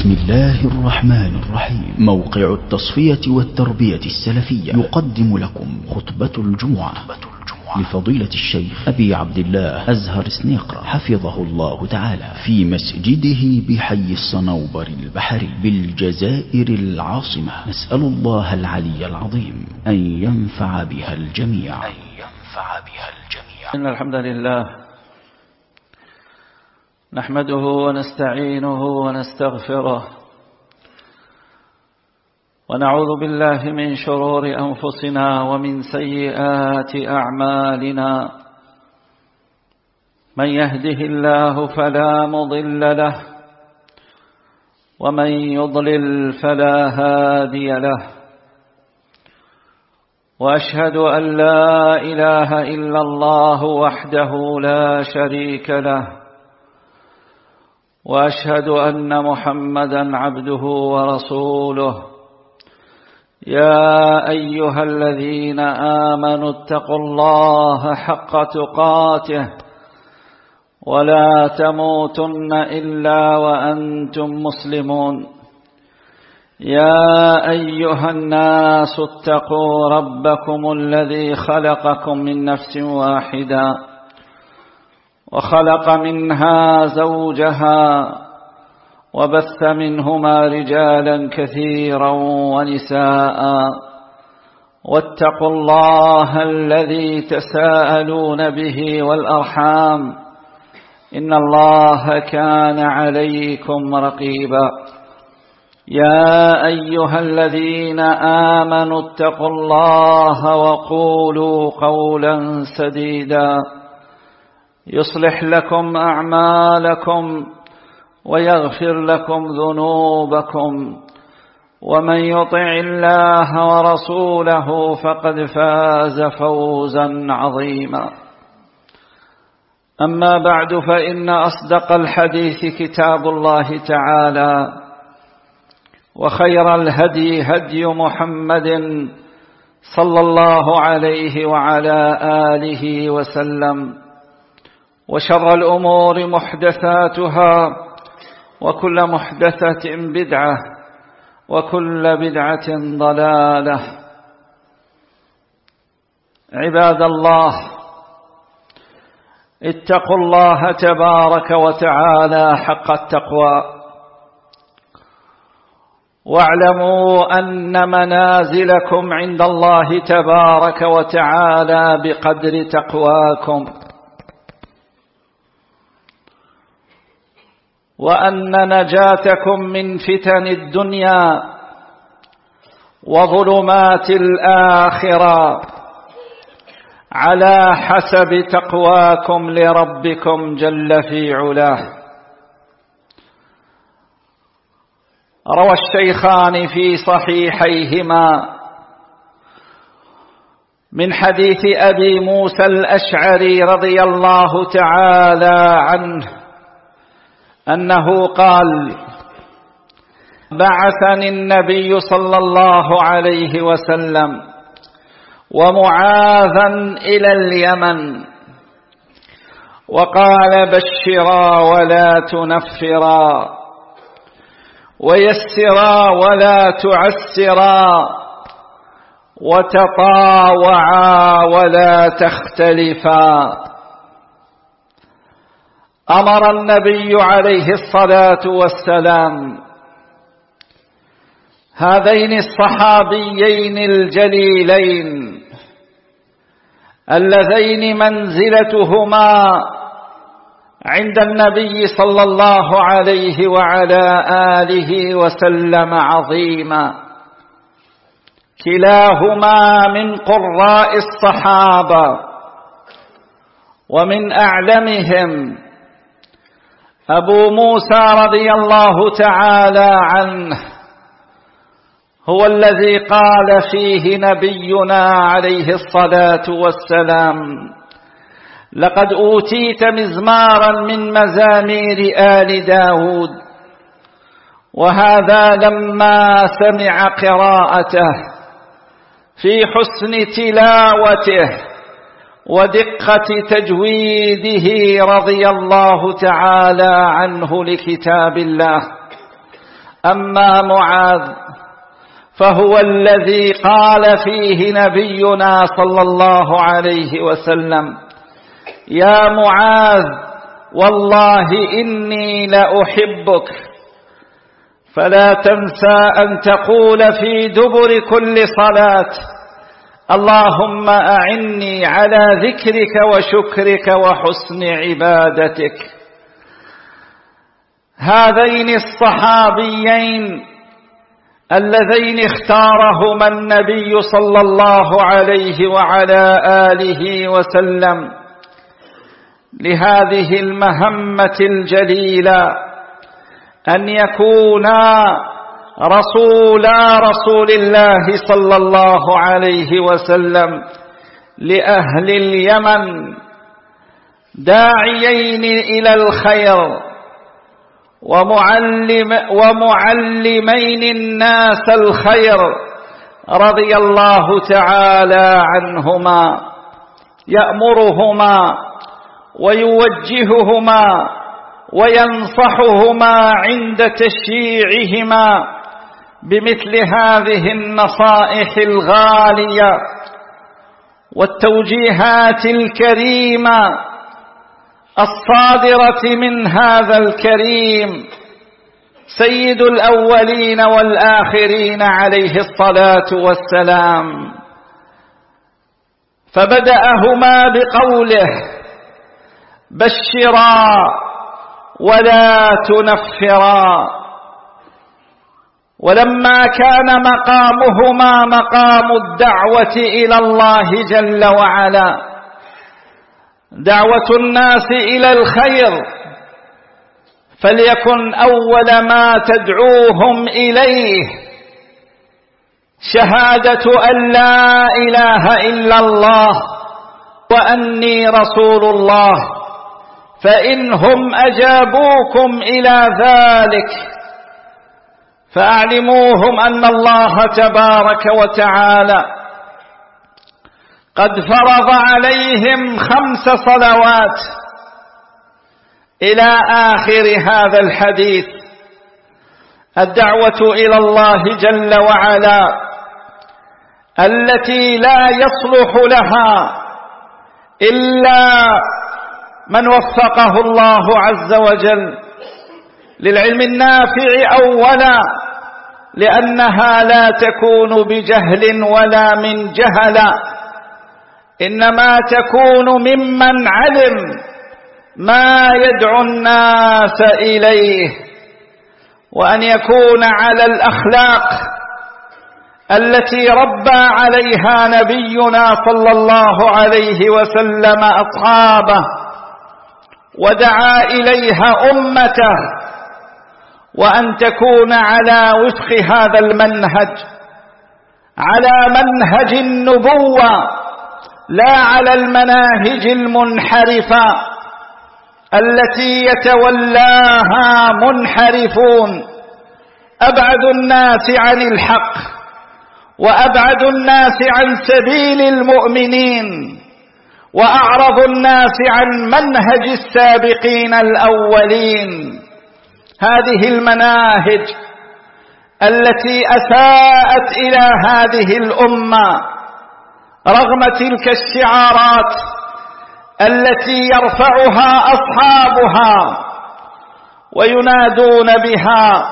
بسم الله الرحمن الرحيم. موقع التصفية والتربية السلفية يقدم لكم خطبة الجمعة لفضيلة الشيخ أبي عبد الله أزهر سنيقرة حفظه الله تعالى في مسجده بحي الصنوبر البحري بالجزائر العاصمة. نسأل الله العلي العظيم أن ينفع بها الجميع. إن الحمد لله نحمده ونستعينه ونستغفره ونعوذ بالله من شرور أنفسنا ومن سيئات أعمالنا. من يهده الله فلا مضل له ومن يضلل فلا هادي له. وأشهد أن لا إله إلا الله وحده لا شريك له، وأشهد أن محمدا عبده ورسوله. يا أيها الذين آمنوا اتقوا الله حق تقاته ولا تموتن إلا وأنتم مسلمون. يا أيها الناس اتقوا ربكم الذي خلقكم من نفس واحدة وخلق منها زوجها وبث منهما رجالا كثيرا ونساء. واتقوا الله الذي تساءلون به والأرحام إن الله كان عليكم رقيبا. يا أيها الذين آمنوا اتقوا الله وقولوا قولا سديدا يصلح لكم أعمالكم ويغفر لكم ذنوبكم، ومن يطع الله ورسوله فقد فاز فوزا عظيما. أما بعد، فإن أصدق الحديث كتاب الله تعالى، وخير الهدي هدي محمد صلى الله عليه وعلى آله وسلم، وشر الأمور محدثاتها، وكل محدثة بدعة، وكل بدعة ضلالة. عباد الله، اتقوا الله تبارك وتعالى حق التقوى، واعلموا أن منازلكم عند الله تبارك وتعالى بقدر تقواكم، وأن نجاتكم من فتن الدنيا وظلمات الآخرة على حسب تقواكم لربكم جل في علاه. روى الشيخان في صحيحيهما من حديث أبي موسى الأشعري رضي الله تعالى عنه أنه قال: بعثني النبي صلى الله عليه وسلم ومعاذا إلى اليمن، وقال: بشرا ولا تنفرا، ويسرا ولا تعسرا، وتطاوعا ولا تختلفا. أمر النبي عليه الصلاة والسلام هذين الصحابيين الجليلين اللذين منزلتهما عند النبي صلى الله عليه وعلى آله وسلم عظيمة، كلاهما من قراء الصحابة ومن أعلمهم. أبو موسى رضي الله تعالى عنه هو الذي قال فيه نبينا عليه الصلاة والسلام: لقد أوتيت مزمارا من مزامير آل داود. وهذا لما سمع قراءته في حسن تلاوته ودقة تجويده رضي الله تعالى عنه لكتاب الله، أما معاذ فهو الذي قال فيه نبينا صلى الله عليه وسلم: يا معاذ والله إني لأحبك، فلا تنسى أن تقول في دبر كل صلاة: اللهم أعني على ذكرك وشكرك وحسن عبادتك. هذين الصحابيين اللذين اختارهما النبي صلى الله عليه وعلى آله وسلم لهذه المهمة الجليلة، أن يكونا رسولا رسول الله صلى الله عليه وسلم لأهل اليمن، داعيين إلى الخير ومعلمين الناس الخير رضي الله تعالى عنهما، يأمرهما ويوجههما وينصحهما عند تشييعهما بمثل هذه النصائح الغالية والتوجيهات الكريمة الصادرة من هذا الكريم سيد الأولين والآخرين عليه الصلاة والسلام. فبدأهما بقوله: بشرا ولا تنفرا. ولما كان مقامهما مقام الدعوة إلى الله جل وعلا، دعوة الناس إلى الخير، فليكن أول ما تدعوهم إليه شهادة أن لا إله إلا الله وأني رسول الله. فإنهم أجابوكم إلى ذلك فأعلموهم أن الله تبارك وتعالى قد فرض عليهم 5 صلوات إلى آخر هذا الحديث. الدعوة إلى الله جل وعلا التي لا يصلح لها إلا من وفقه الله عز وجل للعلم النافع أولا، لأنها لا تكون بجهل ولا من جهل، إنما تكون ممن علم ما يدعو الناس إليه، وأن يكون على الأخلاق التي ربى عليها نبينا صلى الله عليه وسلم أصحابه ودعا إليها أمته، وأن تكون على وفق هذا المنهج، على منهج النبوة، لا على المناهج المنحرفة التي يتولاها منحرفون أبعد الناس عن الحق وأبعد الناس عن سبيل المؤمنين وأعرض الناس عن منهج السابقين الأولين. هذه المناهج التي أساءت إلى هذه الأمة رغم تلك الشعارات التي يرفعها أصحابها وينادون بها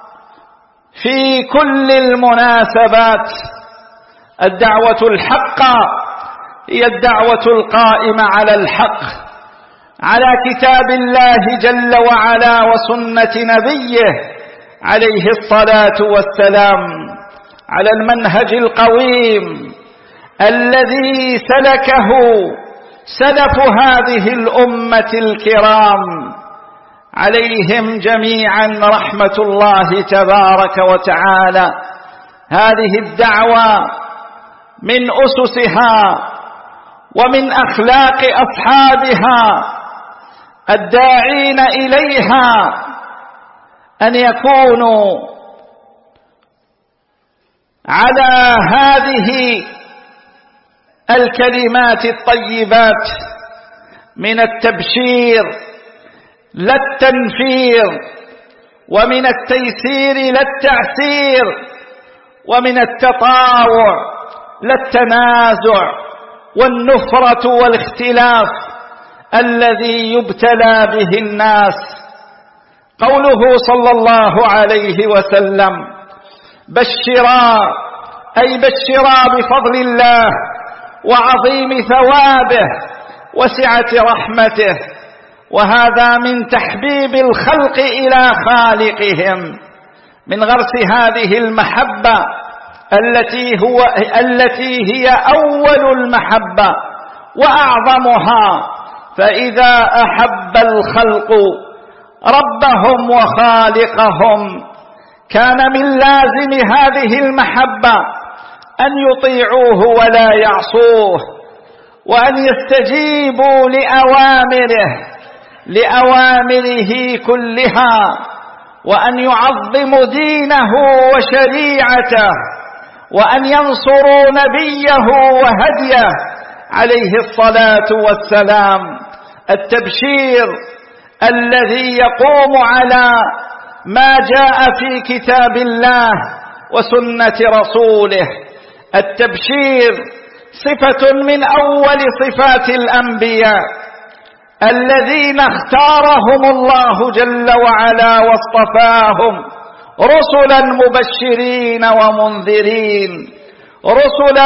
في كل المناسبات. الدعوة الحقة هي الدعوة القائمة على الحق، على كتاب الله جل وعلا وسنة نبيه عليه الصلاة والسلام، على المنهج القويم الذي سلكه سلف هذه الأمة الكرام عليهم جميعا رحمة الله تبارك وتعالى. هذه الدعوة من أسسها ومن أخلاق أصحابها الداعين إليها أن يكونوا على هذه الكلمات الطيبات من التبشير لا التنفير ومن التيسير لا التعسير، ومن التطاوع لا التنازع والنفرة والاختلاف الذي يبتلى به الناس. قوله صلى الله عليه وسلم: بشرا، أي بشرا بفضل الله وعظيم ثوابه وسعة رحمته، وهذا من تحبيب الخلق إلى خالقهم، من غرس هذه المحبة التي هي أول المحبة وأعظمها. فإذا أحب الخلق ربهم وخالقهم كان من لازم هذه المحبة أن يطيعوه ولا يعصوه، وأن يستجيبوا لأوامره كلها، وأن يعظموا دينه وشريعته، وأن ينصروا نبيه وهديه عليه الصلاة والسلام. التبشير الذي يقوم على ما جاء في كتاب الله وسنة رسوله. التبشير صفة من أول صفات الأنبياء الذين اختارهم الله جل وعلا واصطفاهم رسلا مبشرين ومنذرين، رسلا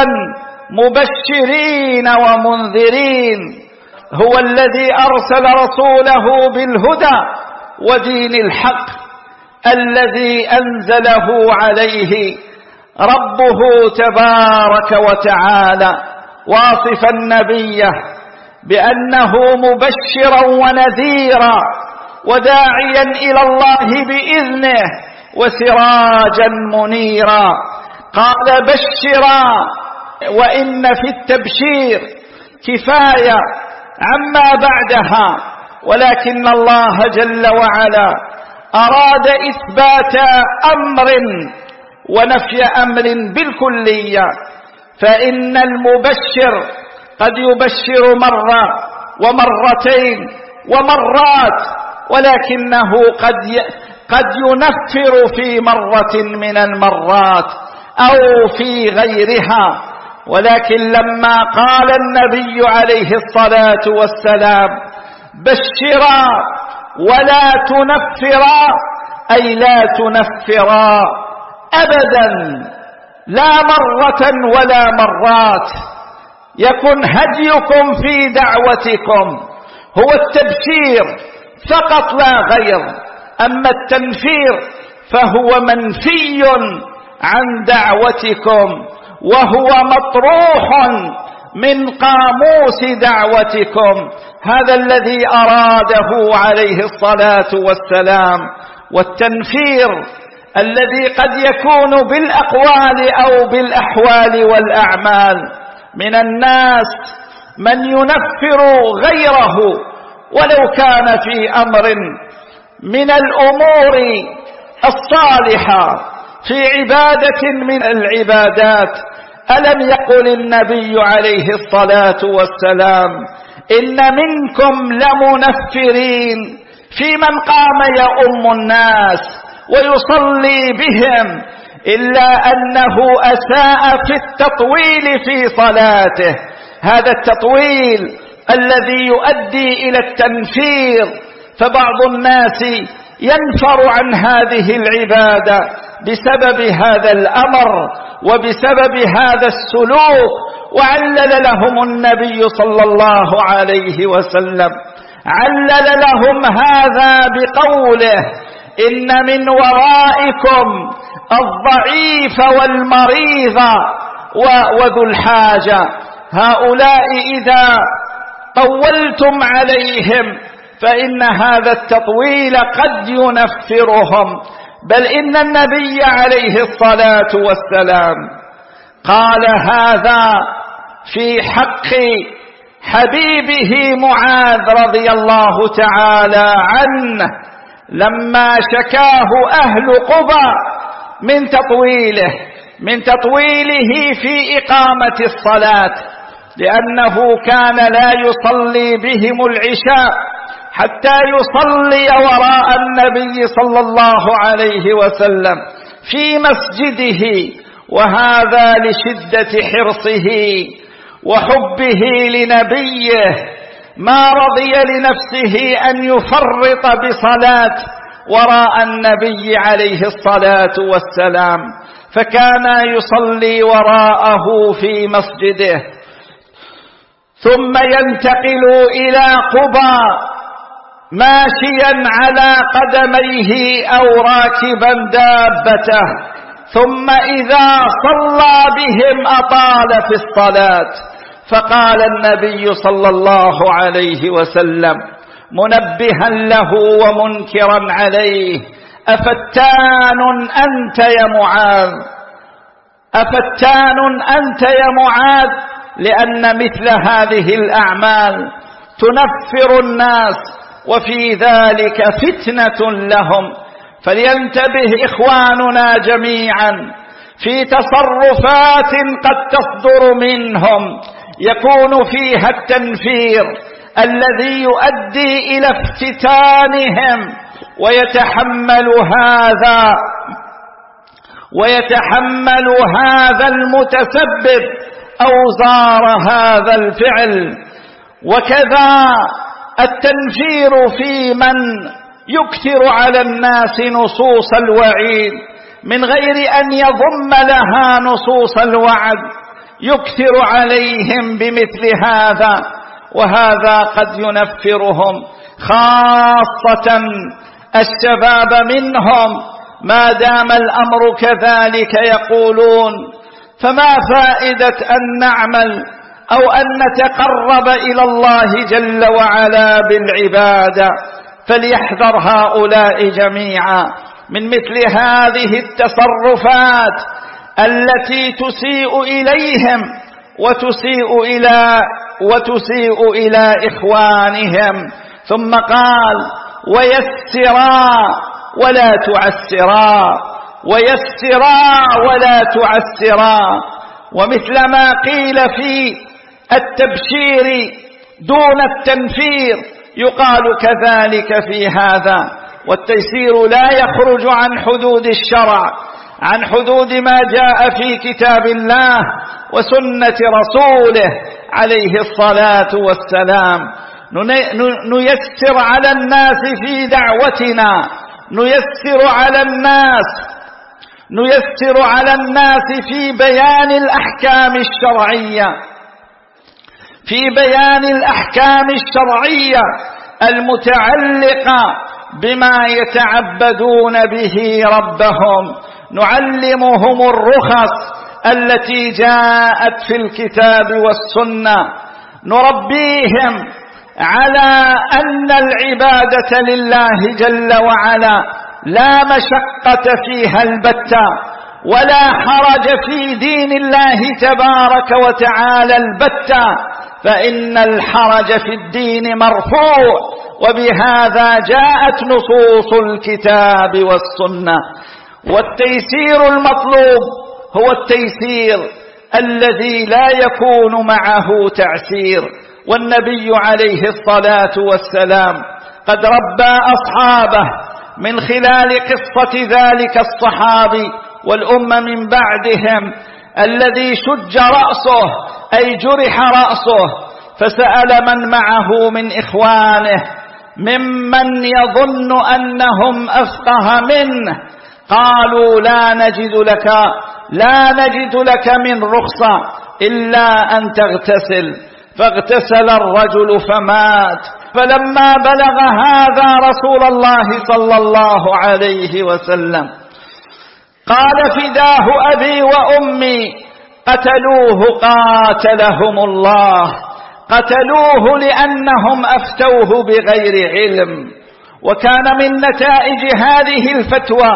مبشرين ومنذرين. هو الذي أرسل رسوله بالهدى ودين الحق الذي أنزله عليه ربه تبارك وتعالى، واصفا نبيه بأنه مبشرا ونذيرا وداعيا إلى الله بإذنه وسراجا منيرا. قال: بشرا، وإن في التبشير كفاية عما بعدها، ولكن الله جل وعلا أراد إثبات أمر ونفي أمر بالكلية. فإن المبشر قد يبشر مرة ومرتين ومرات، ولكنه قد ينفر في مرة من المرات أو في غيرها. ولكن لما قال النبي عليه الصلاة والسلام: بشرا ولا تنفرا، أي لا تنفرا أبدا، لا مرة ولا مرات، يكن هديكم في دعوتكم هو التبشير فقط لا غير. أما التنفير فهو منفي عن دعوتكم، وهو مطروح من قاموس دعوتكم. هذا الذي أراده عليه الصلاة والسلام. والتنفير الذي قد يكون بالأقوال أو بالأحوال والأعمال. من الناس من ينفر غيره ولو كان في أمر من الأمور الصالحة، في عبادة من العبادات. ألم يقل النبي عليه الصلاة والسلام: إن منكم لمنفرين، في من قام يؤم الناس ويصلي بهم، إلا أنه أساء في التطويل في صلاته. هذا التطويل الذي يؤدي إلى التنفير، فبعض الناس ينفر عن هذه العبادة بسبب هذا الأمر وبسبب هذا السلوك. وعلل لهم النبي صلى الله عليه وسلم، علل لهم هذا بقوله: إن من ورائكم الضعيف والمريض وذو الحاجة، هؤلاء إذا طولتم عليهم فإن هذا التطويل قد ينفرهم. بل إن النبي عليه الصلاة والسلام قال هذا في حق حبيبه معاذ رضي الله تعالى عنه، لما شكاه أهل قبى من تطويله في إقامة الصلاة، لأنه كان لا يصلي بهم العشاء حتى يصلي وراء النبي صلى الله عليه وسلم في مسجده، وهذا لشدة حرصه وحبه لنبيه، ما رضي لنفسه أن يفرط بصلاة وراء النبي عليه الصلاة والسلام، فكان يصلي وراءه في مسجده، ثم ينتقل إلى قبى ماشيا على قدميه أو راكبا دابته، ثم إذا صلى بهم أطال في الصلاة، فقال النبي صلى الله عليه وسلم منبها له ومنكرا عليه: أفتان أنت يا معاذ، أفتان أنت يا معاذ، لأن مثل هذه الأعمال تنفر الناس وفي ذلك فتنة لهم. فلينتبه إخواننا جميعا في تصرفات قد تصدر منهم يكون فيها التنفير الذي يؤدي إلى افتتانهم، ويتحمل هذا المتسبب أوزار هذا الفعل. وكذا التنفير في من يكثر على الناس نصوص الوعيد من غير أن يضم لها نصوص الوعد، يكثر عليهم بمثل هذا، وهذا قد ينفرهم، خاصة الشباب منهم. ما دام الأمر كذلك يقولون: فما فائدة أن نعمل أو أن نتقرب إلى الله جل وعلا بالعبادة؟ فليحذر هؤلاء جميعا من مثل هذه التصرفات التي تسيء إليهم وتسيء إلى إخوانهم. ثم قال: ويسرا ولا تعسرا، ويسرا ولا تعسرا. ومثل ما قيل في التبشير دون التنفير يقال كذلك في هذا. والتيسير لا يخرج عن حدود الشرع، عن حدود ما جاء في كتاب الله وسنة رسوله عليه الصلاة والسلام. نيسر على الناس في دعوتنا، نيسر على الناس في بيان الأحكام الشرعية المتعلقة بما يتعبدون به ربهم. نعلمهم الرخص التي جاءت في الكتاب والسنة، نربيهم على أن العبادة لله جل وعلا لا مشقة فيها البتة، ولا حرج في دين الله تبارك وتعالى البتة، فإن الحرج في الدين مرفوع، وبهذا جاءت نصوص الكتاب والسنة. والتيسير المطلوب هو التيسير الذي لا يكون معه تعسير. والنبي عليه الصلاة والسلام قد ربى أصحابه من خلال قصة ذلك الصحابي والأمة من بعدهم الذي شج رأسه أي جرح رأسه، فسأل من معه من إخوانه ممن يظن أنهم أفقه منه، قالوا: لا نجد لك من رخصة إلا أن تغتسل. فاغتسل الرجل فمات. فلما بلغ هذا رسول الله صلى الله عليه وسلم قال: فداه أبي وأمي، قتلوه قاتلهم الله، قتلوه لأنهم أفتوه بغير علم. وكان من نتائج هذه الفتوى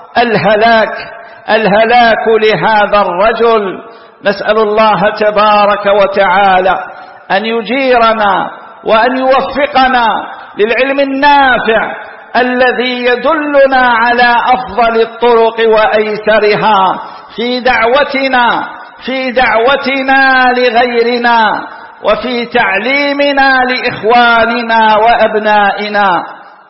الهلاك لهذا الرجل. نسأل الله تبارك وتعالى أن يجيرنا وأن يوفقنا للعلم النافع الذي يدلنا على أفضل الطرق وأيسرها في دعوتنا لغيرنا، وفي تعليمنا لإخواننا وأبنائنا.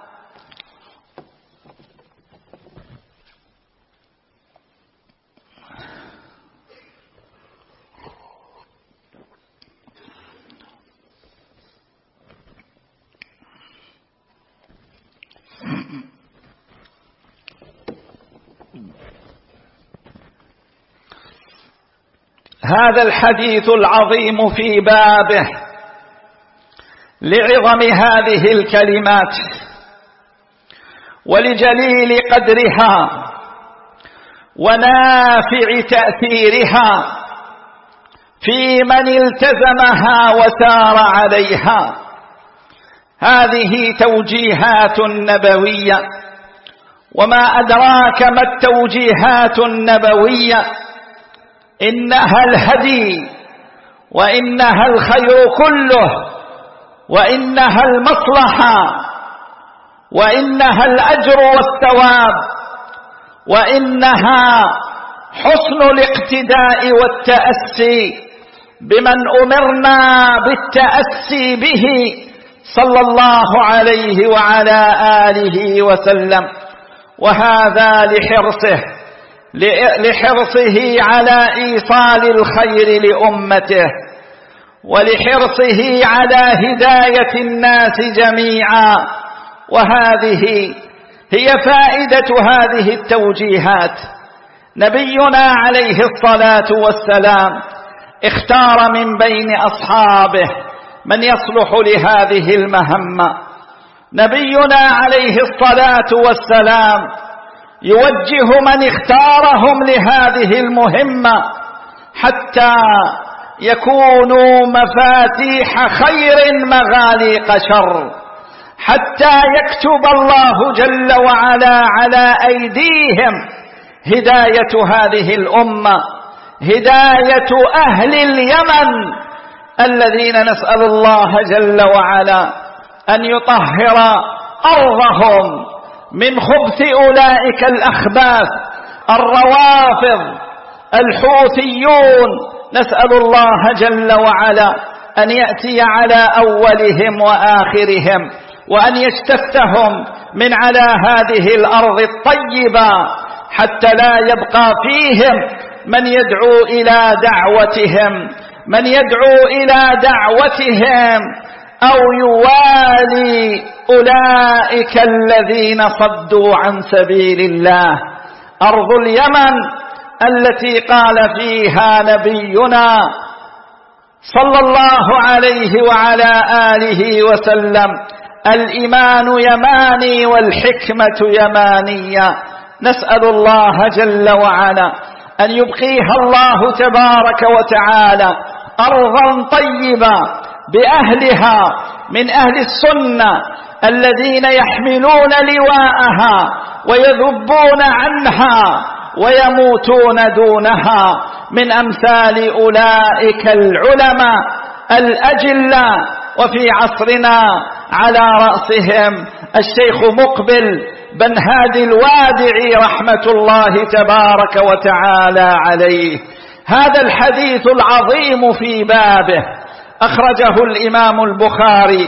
هذا الحديث العظيم في بابه لعظم هذه الكلمات ولجليل قدرها ونافع تأثيرها في من التزمها وسار عليها. هذه توجيهات نبوية، وما أدراك ما التوجيهات النبوية؟ إنها الهدي، وإنها الخير كله، وإنها المصلحة، وإنها الأجر والثواب، وإنها حسن الاقتداء والتأسي بمن أمرنا بالتأسي به صلى الله عليه وعلى آله وسلم. وهذا لحرصه على إيصال الخير لأمته، ولحرصه على هداية الناس جميعا. وهذه هي فائدة هذه التوجيهات. نبينا عليه الصلاة والسلام اختار من بين أصحابه من يصلح لهذه المهمة. نبينا عليه الصلاة والسلام يوجه من اختارهم لهذه المهمة حتى يكونوا مفاتيح خير مغاليق شر، حتى يكتب الله جل وعلا على أيديهم هداية هذه الأمة، هداية أهل اليمن الذين نسأل الله جل وعلا أن يطهر أرضهم من خبث أولئك الأخباث الروافض الحوثيون. نسأل الله جل وعلا أن يأتي على أولهم وآخرهم، وأن يجتثهم من على هذه الأرض الطيبة، حتى لا يبقى فيهم من يدعو إلى دعوتهم أو يوالي أولئك الذين صدوا عن سبيل الله. أرض اليمن التي قال فيها نبينا صلى الله عليه وعلى آله وسلم: الإيمان يماني والحكمة يمانية. نسأل الله جل وعلا أن يبقيها الله تبارك وتعالى أرضا طيبة بأهلها من أهل السنة الذين يحملون لواءها ويذبون عنها ويموتون دونها، من أمثال أولئك العلماء الأجلاء. وفي عصرنا على رأسهم الشيخ مقبل بن هادي الوادعي رحمة الله تبارك وتعالى عليه. هذا الحديث العظيم في بابه أخرجه الإمام البخاري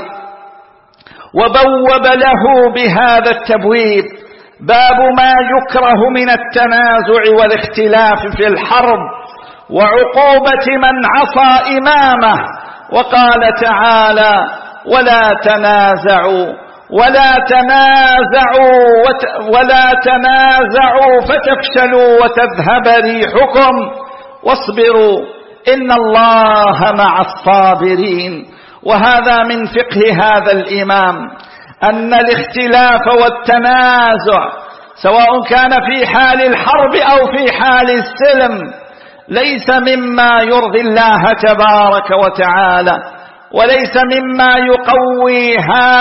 وبوب له بهذا التبويب: باب ما يكره من التنازع والاختلاف في الحرب وعقوبة من عصى إمامه. وقال تعالى: ولا تنازعوا فتفشلوا وتذهب ريحكم واصبروا إن الله مع الصابرين. وهذا من فقه هذا الإمام أن الاختلاف والتنازع سواء كان في حال الحرب أو في حال السلم ليس مما يرضي الله تبارك وتعالى، وليس مما يقوي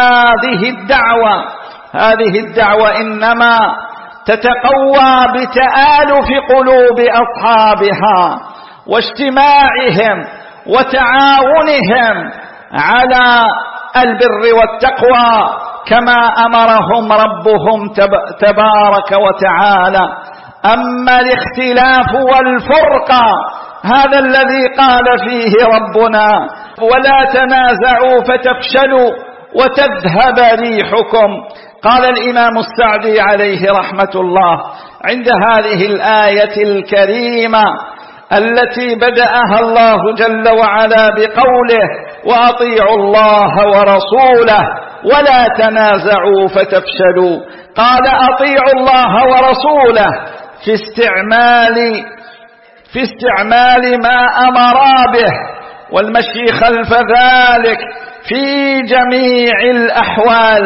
هذه الدعوة إنما تتقوى بتآلف قلوب أصحابها واجتماعهم وتعاونهم على البر والتقوى كما أمرهم ربهم تبارك وتعالى. أما الاختلاف والفرقة هذا الذي قال فيه ربنا: ولا تنازعوا فتفشلوا وتذهب ريحكم. قال الإمام السعدي عليه رحمة الله عند هذه الآية الكريمة التي بدأها الله جل وعلا بقوله وأطيعوا الله ورسوله ولا تنازعوا فتفشلوا، قال أطيعوا الله ورسوله في استعمال ما أمرا به والمشي خلف ذلك في جميع الأحوال.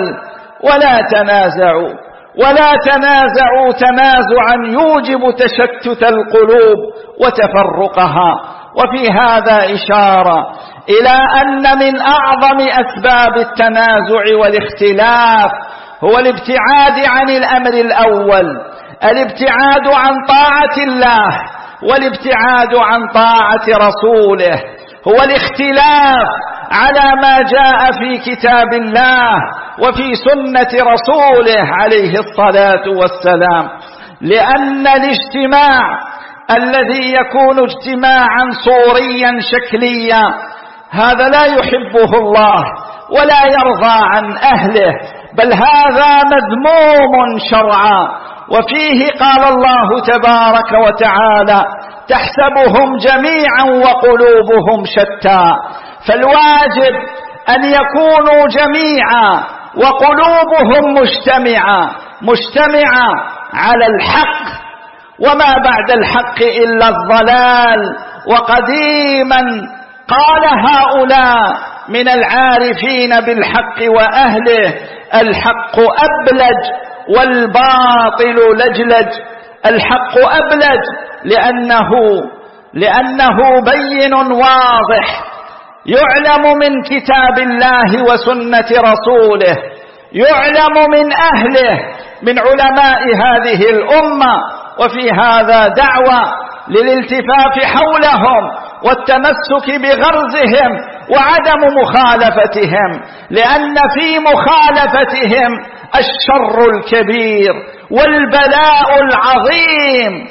ولا تنازعوا تنازعا يوجب تشتت القلوب وتفرقها. وفي هذا إشارة إلى أن من أعظم أسباب التنازع والاختلاف هو الابتعاد عن الأمر الأول، الابتعاد عن طاعة الله والابتعاد عن طاعة رسوله، هو الاختلاف على ما جاء في كتاب الله وفي سنة رسوله عليه الصلاة والسلام. لأن الاجتماع الذي يكون اجتماعا صوريا شكليا هذا لا يحبه الله ولا يرضى عن أهله، بل هذا مذموم شرعا. وفيه قال الله تبارك وتعالى تحسبهم جميعا وقلوبهم شتى، فالواجب أن يكونوا جميعا وقلوبهم مجتمعة على الحق، وما بعد الحق إلا الضلال. وقديما قال هؤلاء من العارفين بالحق وأهله الحق أبلج والباطل لجلج. الحق أبلج لأنه بين واضح، يعلم من كتاب الله وسنة رسوله، يعلم من أهله من علماء هذه الأمة. وفي هذا دعوة للالتفاف حولهم والتمسك بغرزهم وعدم مخالفتهم، لأن في مخالفتهم الشر الكبير والبلاء العظيم.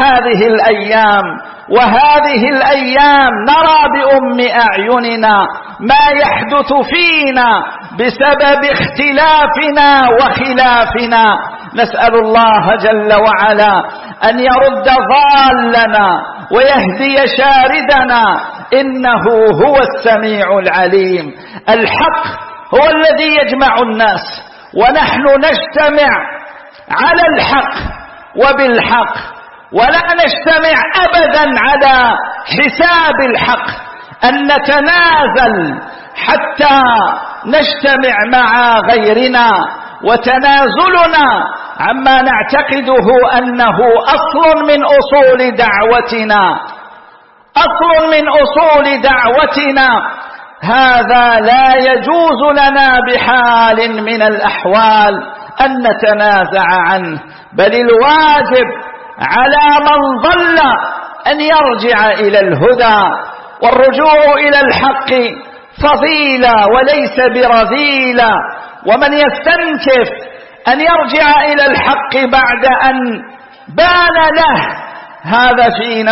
وهذه الأيام نرى بأم أعيننا ما يحدث فينا بسبب اختلافنا وخلافنا. نسأل الله جل وعلا أن يرد ضالنا ويهدي شاردنا، إنه هو السميع العليم. الحق هو الذي يجمع الناس، ونحن نجتمع على الحق وبالحق، ولا نجتمع أبدا على حساب الحق أن نتنازل حتى نجتمع مع غيرنا. وتنازلنا عما نعتقده أنه أصل من أصول دعوتنا، هذا لا يجوز لنا بحال من الأحوال أن نتنازع عنه، بل الواجب على من ضل أن يرجع إلى الهدى. والرجوع إلى الحق فضيلة وليس برذيلة، ومن يستنكف أن يرجع إلى الحق بعد أن بان له هذا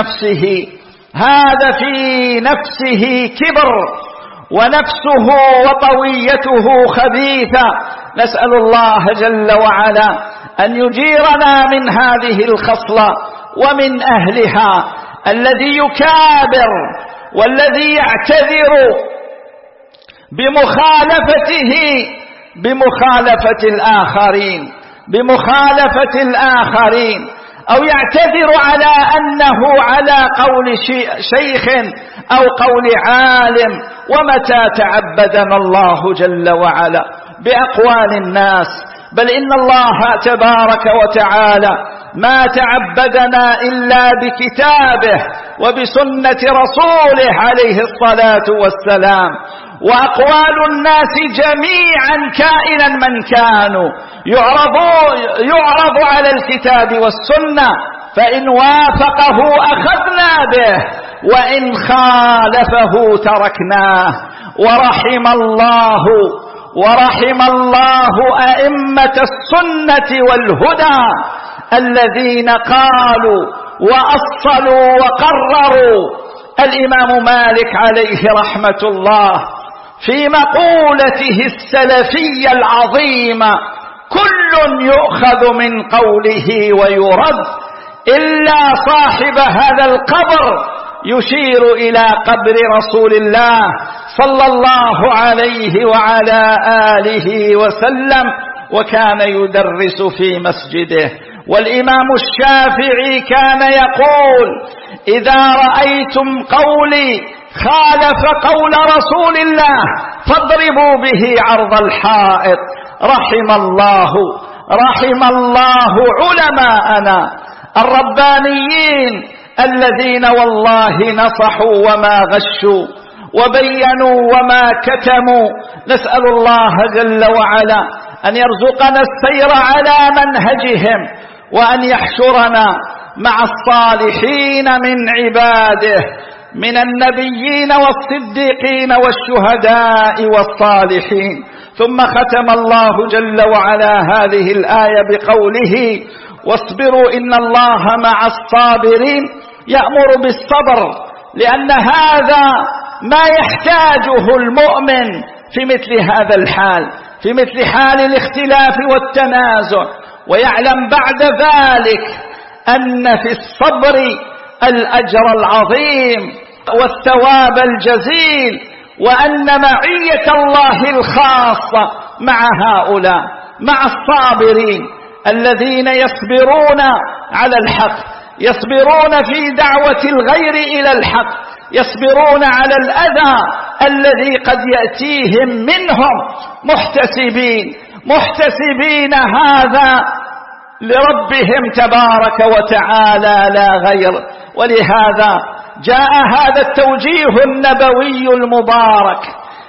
في نفسه كبر، ونفسه وطويته خبيثة. نسأل الله جل وعلا أن يجيرنا من هذه الخصلة ومن أهلها، الذي يكابر والذي يعتذر بمخالفة الآخرين أو يعتذر على أنه على قول شيخ أو قول عالم. ومتى تعبدنا الله جل وعلا بأقوال الناس؟ بل إن الله تبارك وتعالى ما تعبدنا إلا بكتابه وبسنة رسوله عليه الصلاة والسلام. وأقوال الناس جميعا كائنا من كانوا يعرض على الكتاب والسنة، فإن وافقه أخذنا به وإن خالفه تركناه. ورحم الله أئمة السنة والهدى الذين قالوا وأصلوا وقرروا الإمام مالك عليه رحمة الله في مقولته السلفية العظيمة: كل يؤخذ من قوله ويرد إلا صاحب هذا القبر، يشير إلى قبر رسول الله صلى الله عليه وعلى آله وسلم، وكان يدرس في مسجده. والإمام الشافعي كان يقول: إذا رأيتم قولي خالف قول رسول الله فاضربوا به عرض الحائط. رحم الله علماءنا الربانيين الذين والله نصحوا وما غشوا وبينوا وما كتموا. نسأل الله جل وعلا أن يرزقنا السير على منهجهم، وأن يحشرنا مع الصالحين من عباده من النبيين والصديقين والشهداء والصالحين. ثم ختم الله جل وعلا هذه الآية بقوله: واصبروا إن الله مع الصابرين. يأمر بالصبر، لأن هذا ما يحتاجه المؤمن في مثل هذا الحال، في مثل حال الاختلاف والتنازع، ويعلم بعد ذلك أن في الصبر الأجر العظيم والثواب الجزيل، وأن معية الله الخاصة مع هؤلاء، مع الصابرين الذين يصبرون على الحق، يصبرون في دعوة الغير إلى الحق، يصبرون على الأذى الذي قد يأتيهم منهم، محتسبين هذا لربهم تبارك وتعالى لا غير. ولهذا جاء هذا التوجيه النبوي المبارك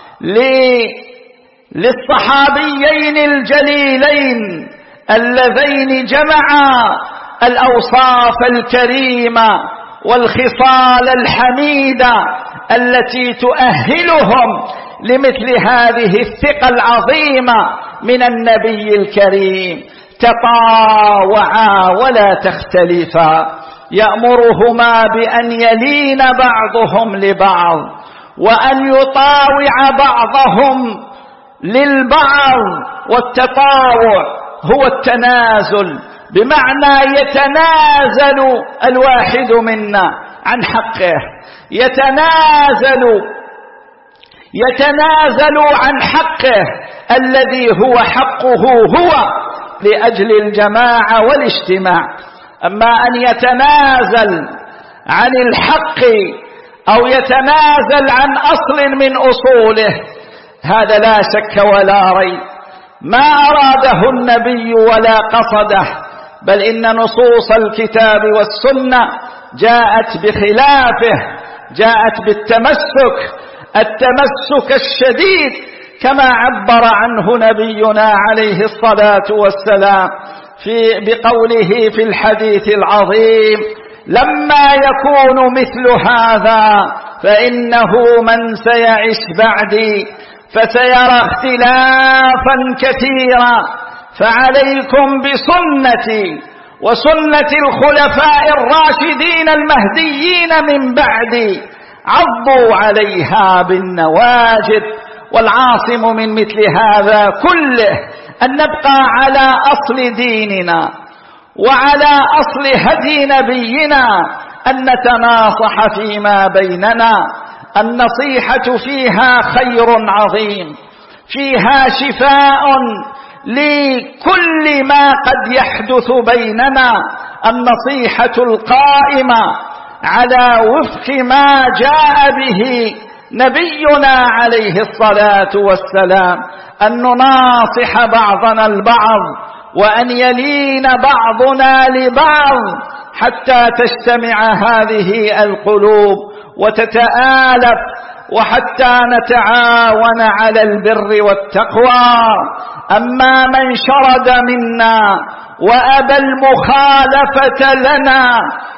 للصحابيين الجليلين اللذين جمعا الأوصاف الكريمة والخصال الحميدة التي تؤهلهم لمثل هذه الثقة العظيمة من النبي الكريم: تطاوعا ولا تختلفا، يأمرهما بأن يلين بعضهم لبعض، وأن يطاوع بعضهم للبعض. والتطاوع هو التنازل، بمعنى يتنازل الواحد منا عن حقه، يتنازل عن حقه الذي هو حقه هو لأجل الجماعة والاجتماع. أما أن يتنازل عن الحق أو يتنازل عن أصل من أصوله، هذا لا شك ولا ريب ما أراده النبي ولا قصده، بل إن نصوص الكتاب والسنة جاءت بخلافه، جاءت التمسك الشديد، كما عبر عنه نبينا عليه الصلاة والسلام بقوله في الحديث العظيم: لما يكون مثل هذا فإنه من سيعش بعدي فسيرى اختلافا كثيرا، فعليكم بسنتي وسنة الخلفاء الراشدين المهديين من بعدي، عضوا عليها بالنواجذ. والعاصم من مثل هذا كله أن نبقى على أصل ديننا وعلى أصل هدي نبينا، أن نتناصح فيما بيننا. النصيحة فيها خير عظيم، فيها شفاء لكل ما قد يحدث بيننا. النصيحة القائمة على وفق ما جاء به نبينا عليه الصلاة والسلام، أن نناصح بعضنا البعض، وأن يلين بعضنا لبعض حتى تجتمع هذه القلوب وتتآلف، وحتى نتعاون على البر والتقوى. أما من شرد منا وأبى المخالفة لنا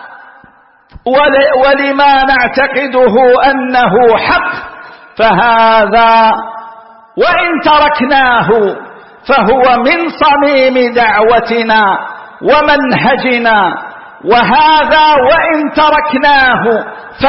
ولما نعتقده أنه حق، فهذا وإن تركناه فهو من صميم دعوتنا ومنهجنا وهذا وإن تركناه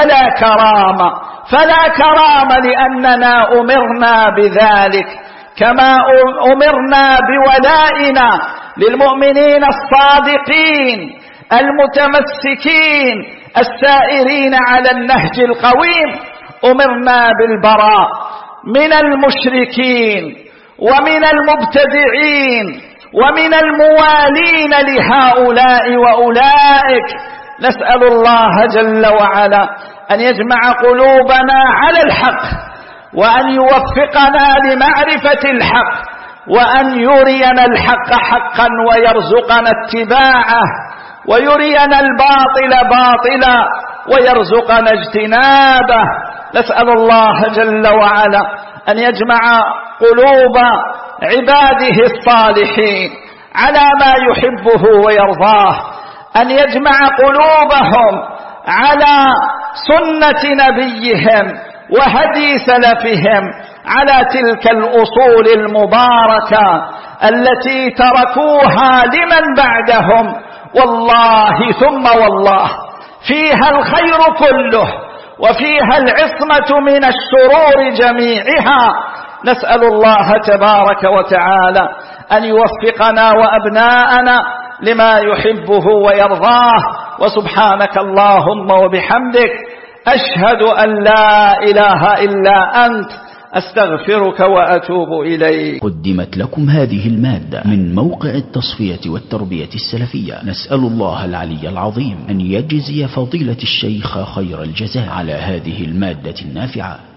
فلا كرامة لأننا أمرنا بذلك، كما أمرنا بولائنا للمؤمنين الصادقين المتمسكين السائرين على النهج القويم. أمرنا بالبراء من المشركين ومن المبتدعين ومن الموالين لهؤلاء وأولئك. نسأل الله جل وعلا أن يجمع قلوبنا على الحق، وأن يوفقنا لمعرفة الحق، وأن يرينا الحق حقا ويرزقنا اتباعه، ويرينا الباطل باطلا ويرزقنا اجتنابه. نسأل الله جل وعلا أن يجمع قلوب عباده الصالحين على ما يحبه ويرضاه، أن يجمع قلوبهم على سنة نبيهم وهدي سلفهم، على تلك الأصول المباركة التي تركوها لمن بعدهم، والله ثم والله فيها الخير كله، وفيها العصمة من الشرور جميعها. نسأل الله تبارك وتعالى أن يوفقنا وأبناءنا لما يحبه ويرضاه. وسبحانك اللهم وبحمدك، أشهد أن لا إله إلا أنت، أستغفرك وأتوب إليك. قدمت لكم هذه المادة من موقع التصفية والتربية السلفية. نسأل الله العلي العظيم أن يجزي فضيلة الشيخ خير الجزاء على هذه المادة النافعة.